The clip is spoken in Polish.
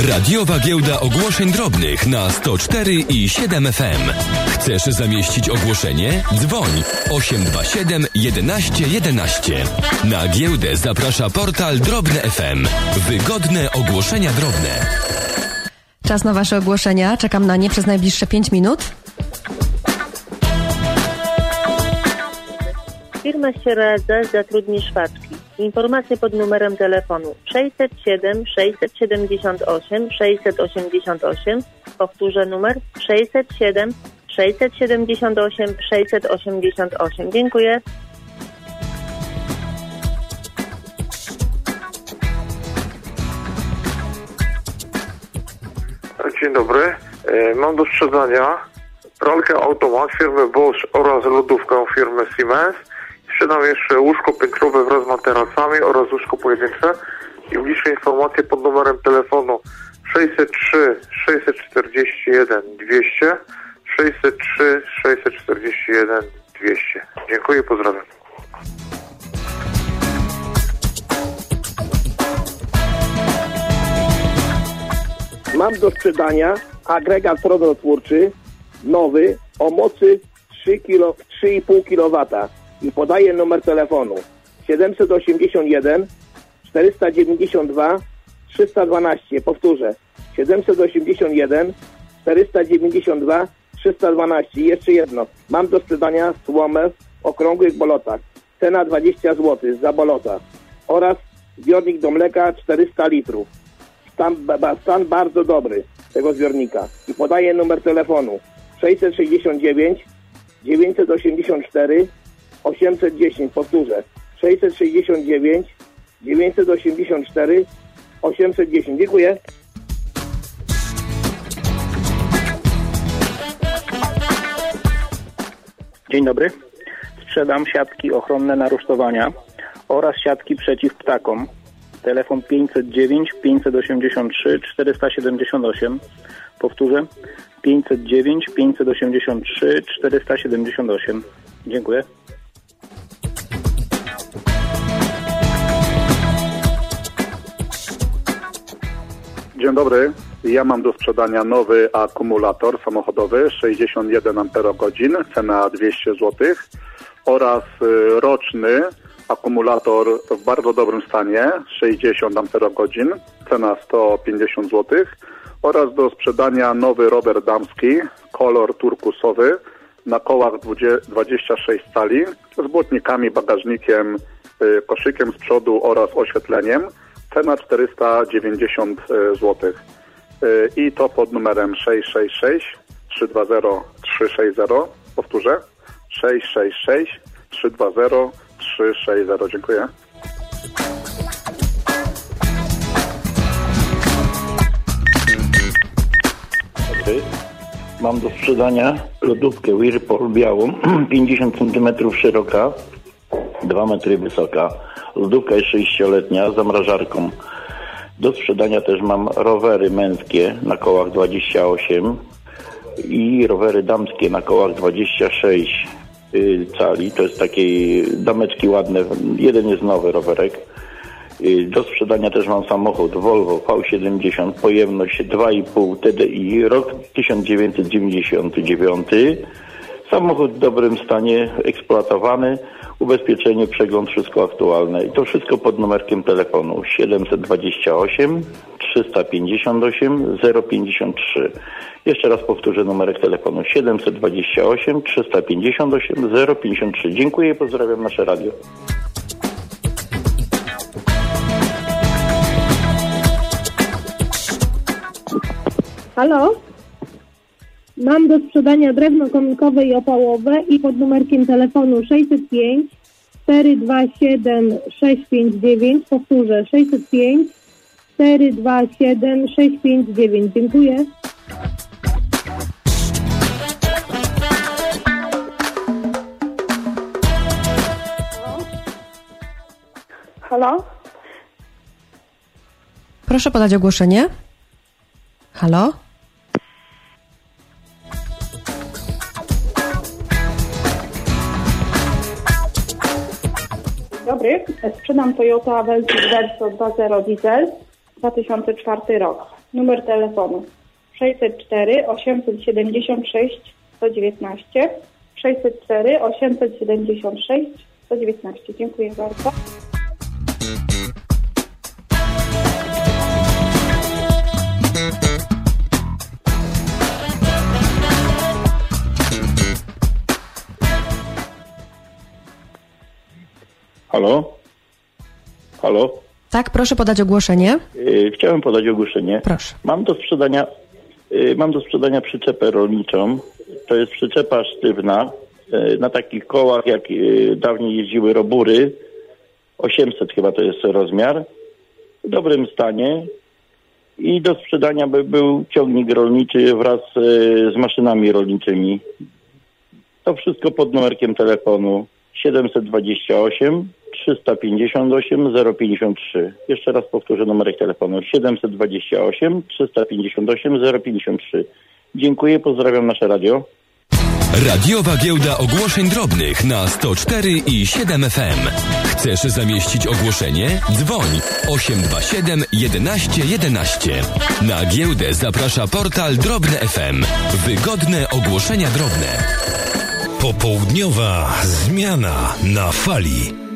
Radiowa Giełda Ogłoszeń Drobnych na 104 i 7 FM. Chcesz zamieścić ogłoszenie? Dzwoń 827 11 11. Na giełdę zaprasza portal Drobne FM. Wygodne ogłoszenia drobne. Czas na Wasze ogłoszenia. Czekam na nie przez najbliższe 5 minut. Firma Sieradza zatrudni szwaczki. Informacje pod numerem telefonu 607 678 688. Powtórzę numer 607 678 688. Dziękuję. Dzień dobry. Mam do sprzedania pralkę automat firmy Bosch oraz lodówkę firmy Siemens. Sprzedam jeszcze łóżko piętrowe wraz z materacami oraz łóżko pojedyncze i bliższe informacje pod numerem telefonu 603 641 200 603 641 200. Dziękuję, pozdrawiam. Mam do sprzedania agregat prądotwórczy nowy o mocy 3,5 kW i podaję numer telefonu 781 492 312. Powtórzę 781 492 312. Jeszcze jedno. Mam do sprzedania słomę w okrągłych bolotach. Cena 20 zł za bolota oraz zbiornik do mleka 400 litrów. Stan bardzo dobry tego zbiornika. I podaję numer telefonu 669 984 810. Powtórzę 669 984 810. Dziękuję. Dzień dobry. Sprzedam siatki ochronne na rusztowania oraz siatki przeciw ptakom. Telefon 509 583 478. Powtórzę 509 583 478. Dziękuję. Dzień dobry. Ja mam do sprzedania nowy akumulator samochodowy 61 Ah, cena 200 zł oraz roczny akumulator w bardzo dobrym stanie 60 Ah, cena 150 zł oraz do sprzedania nowy rower damski kolor turkusowy na kołach 26 cali z błotnikami, bagażnikiem, koszykiem z przodu oraz oświetleniem. Cena 490 zł. I to pod numerem 666 320 360. Powtórzę 666 320 360. Dziękuję. Mam do sprzedania lodówkę Whirlpool białą, 50 cm szeroka, 2 metry wysoka. Lodówka jest 6-letnia z zamrażarką. Do sprzedania też mam rowery męskie na kołach 28 i rowery damskie na kołach 26 cali. To jest takie dameczki ładne. Jeden jest nowy rowerek. Do sprzedania też mam samochód Volvo V70, pojemność 2,5 TDI, rok 1999. Samochód w dobrym stanie, eksploatowany, ubezpieczenie, przegląd, wszystko aktualne. I to wszystko pod numerkiem telefonu 728 358 053. Jeszcze raz powtórzę numerek telefonu 728 358 053. Dziękuję i pozdrawiam nasze radio. Halo? Mam do sprzedania drewno kominkowe i opałowe i pod numerkiem telefonu 605 427 659. Powtórzę 605 427 659. Dziękuję. Halo? Proszę podać ogłoszenie. Halo? Dzień dobry. Sprzedam Toyota Avensis Verso 2.0 diesel. 2004 rok. Numer telefonu 604 876 119 604 876 119. Dziękuję bardzo. Halo? Halo? Tak, proszę podać ogłoszenie. Chciałem podać ogłoszenie. Proszę. Mam do sprzedania przyczepę rolniczą. To jest przyczepa sztywna na takich kołach, jak dawniej jeździły robury. 800 chyba to jest rozmiar. W dobrym stanie. I do sprzedania by był ciągnik rolniczy wraz z maszynami rolniczymi. To wszystko pod numerkiem telefonu 728 358 053. Jeszcze raz powtórzę numerek telefonu 728 358 053. Dziękuję, pozdrawiam nasze radio. Radiowa Giełda Ogłoszeń Drobnych na 104 i 7 FM. Chcesz zamieścić ogłoszenie? Dzwoń 827 11 11. Na giełdę zaprasza portal Drobne FM. Wygodne ogłoszenia drobne. Popołudniowa zmiana na fali.